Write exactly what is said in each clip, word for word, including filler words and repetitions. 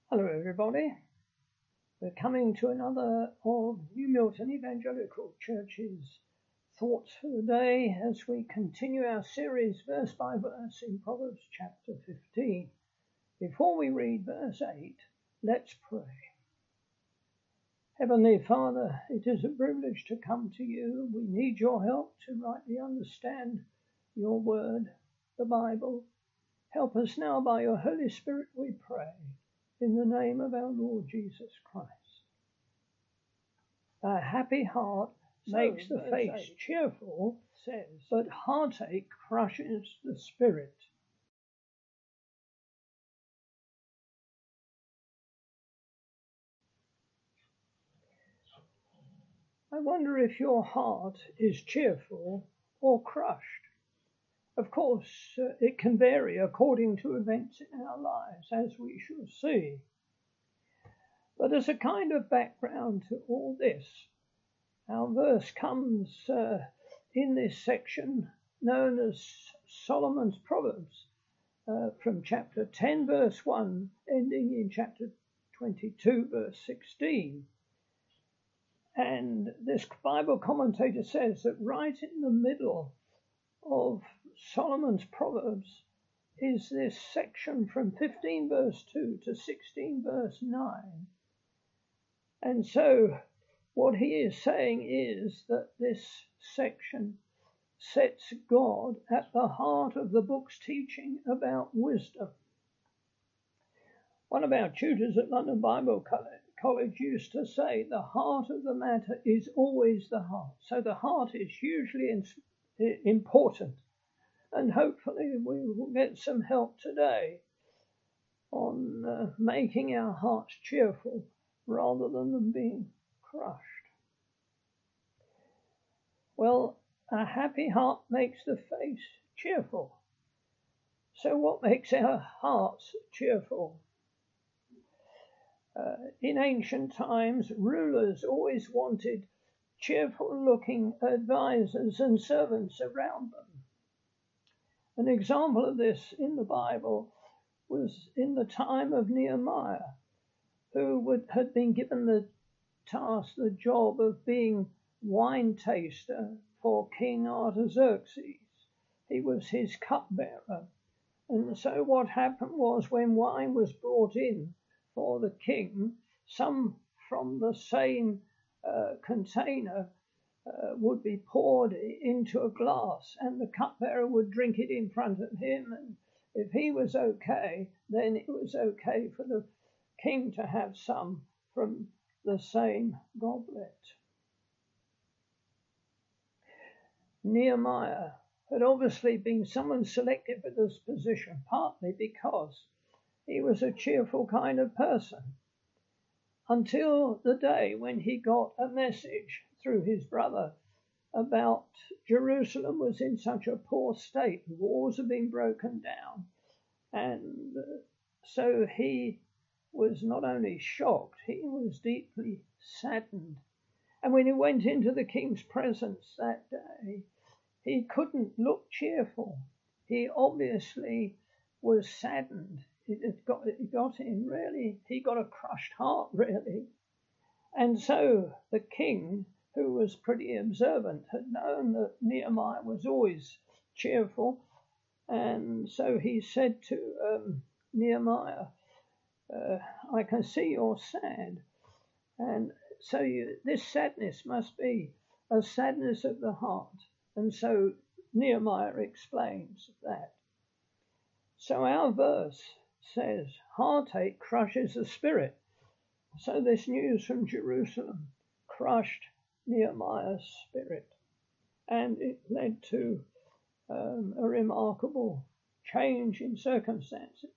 Hello everybody, we're coming to another of New Milton Evangelical Church's thoughts for the day as we continue our series verse by verse in Proverbs chapter fifteen. Before we read verse eight, let's pray. Heavenly Father, it is a privilege to come to you. We need your help to rightly understand your word, the Bible. Help us now by your Holy Spirit, we pray. In the name of our Lord Jesus Christ. A happy heart so makes the face eight cheerful, says, but heartache crushes the spirit. I wonder if your heart is cheerful or crushed. Of course, uh, it can vary according to events in our lives, as we shall see. But as a kind of background to all this, our verse comes uh, in this section known as Solomon's Proverbs, uh, from chapter ten, verse one, ending in chapter twenty-two, verse sixteen. And this Bible commentator says that right in the middle of Solomon's Proverbs is this section from fifteen verse two to sixteen verse nine. And so what he is saying is that this section sets God at the heart of the book's teaching about wisdom. One of our tutors at London Bible College used to say the heart of the matter is always the heart. So the heart is hugely important. And hopefully we will get some help today on uh, making our hearts cheerful rather than them being crushed. Well, a happy heart makes the face cheerful. So what makes our hearts cheerful? Uh, in ancient times, rulers always wanted cheerful-looking advisors and servants around them. An example of this in the Bible was in the time of Nehemiah, who would, had been given the task, the job of being wine taster for King Artaxerxes. He was his cupbearer. And so what happened was when wine was brought in for the king, some from the same uh, container uh, would be poured into a glass, and the cupbearer would drink it in front of him. And if he was okay, then it was okay for the king to have some from the same goblet. Nehemiah had obviously been someone selected for this position, partly because he was a cheerful kind of person, until the day when he got a message through his brother about Jerusalem was in such a poor state, the walls had been broken down, and so he was not only shocked, he was deeply saddened. And when he went into the king's presence that day, he couldn't look cheerful. He obviously was saddened. It, it, got, it got him really, he got a crushed heart really. And so the king, who was pretty observant, had known that Nehemiah was always cheerful. And so he said to um, Nehemiah, uh, I can see you're sad. And so you, this sadness must be a sadness of the heart. And so Nehemiah explains that. So our verse says, heartache crushes the spirit. So this news from Jerusalem crushed Nehemiah's spirit. And it led to um, a remarkable change in circumstances.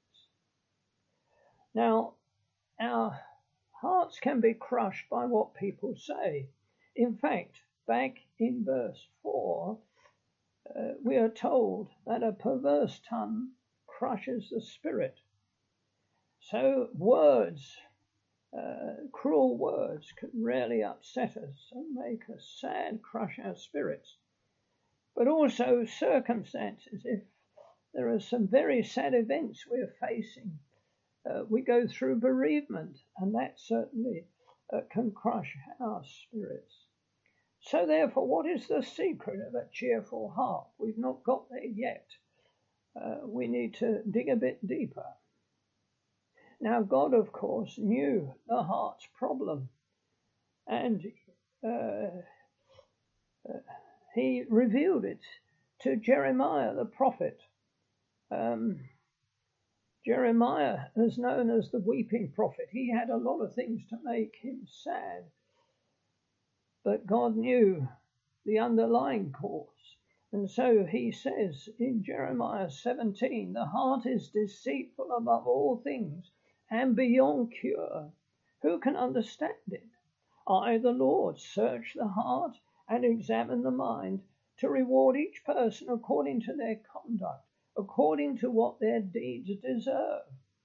Now, our hearts can be crushed by what people say. In fact, back in verse four, uh, we are told that a perverse tongue crushes the spirit. So words, uh, cruel words, can really upset us and make us sad, crush our spirits. But also circumstances. If there are some very sad events we're facing, uh, we go through bereavement, and that certainly uh, can crush our spirits. So therefore, what is the secret of a cheerful heart? We've not got there yet. Uh, we need to dig a bit deeper. Now, God, of course, knew the heart's problem, and uh, uh, he revealed it to Jeremiah the prophet. Um, Jeremiah is known as the weeping prophet. He had a lot of things to make him sad, but God knew the underlying cause. And so he says in Jeremiah seventeen, the heart is deceitful above all things and beyond cure. Who can understand it? I, the Lord, search the heart and examine the mind to reward each person according to their conduct, according to what their deeds deserve.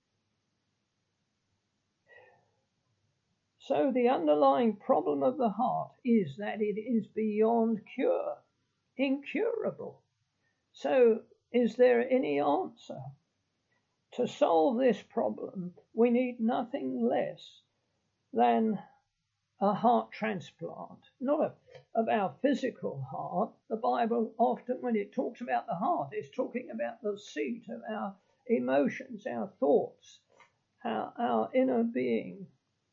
So the underlying problem of the heart is that it is beyond cure, incurable. So is there any answer? To solve this problem, we need nothing less than a heart transplant, not a, of our physical heart. The Bible often, when it talks about the heart, is talking about the seat of our emotions, our thoughts, our, our inner being.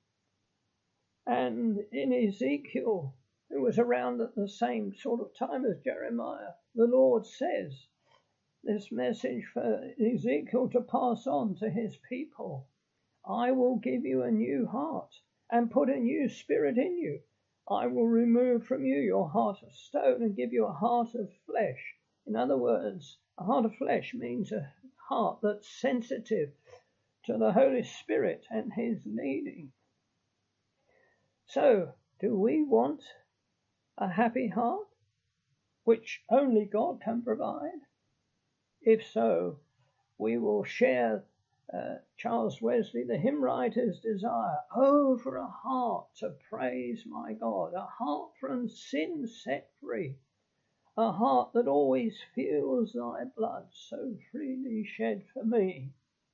And in Ezekiel, who was around at the same sort of time as Jeremiah, the Lord says this message for Ezekiel to pass on to his people. I will give you a new heart and put a new spirit in you. I will remove from you your heart of stone and give you a heart of flesh. In other words, a heart of flesh means a heart that's sensitive to the Holy Spirit and his leading. So, do we want a happy heart, which only God can provide? If so, we will share uh, Charles Wesley, the hymn writer's desire. Oh, for a heart to praise my God, a heart from sin set free, a heart that always feels thy blood so freely shed for me.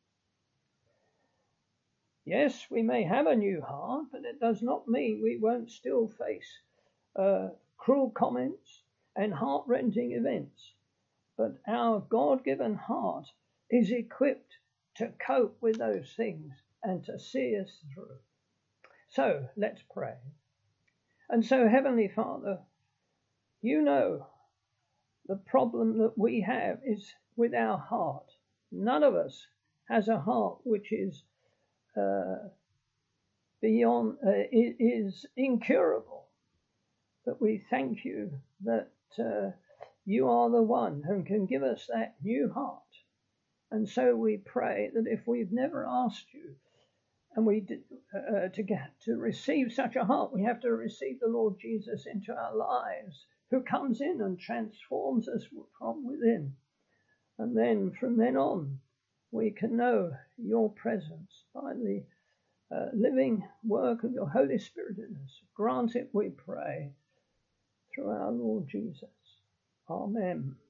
Yes, we may have a new heart, but it does not mean we won't still face uh, cruel comments and heart-rending events. But our God-given heart is equipped to cope with those things and to see us through. So let's pray. And so, Heavenly Father, you know the problem that we have is with our heart. None of us has a heart which is uh, beyond, uh, is incurable. But we thank you that uh, you are the one who can give us that new heart. And so we pray that if we've never asked you and we did, uh, to get to receive such a heart, we have to receive the Lord Jesus into our lives, who comes in and transforms us from within. And then from then on, we can know your presence by the uh, living work of your Holy Spirit in us. Grant it, we pray, through our Lord Jesus. Amen.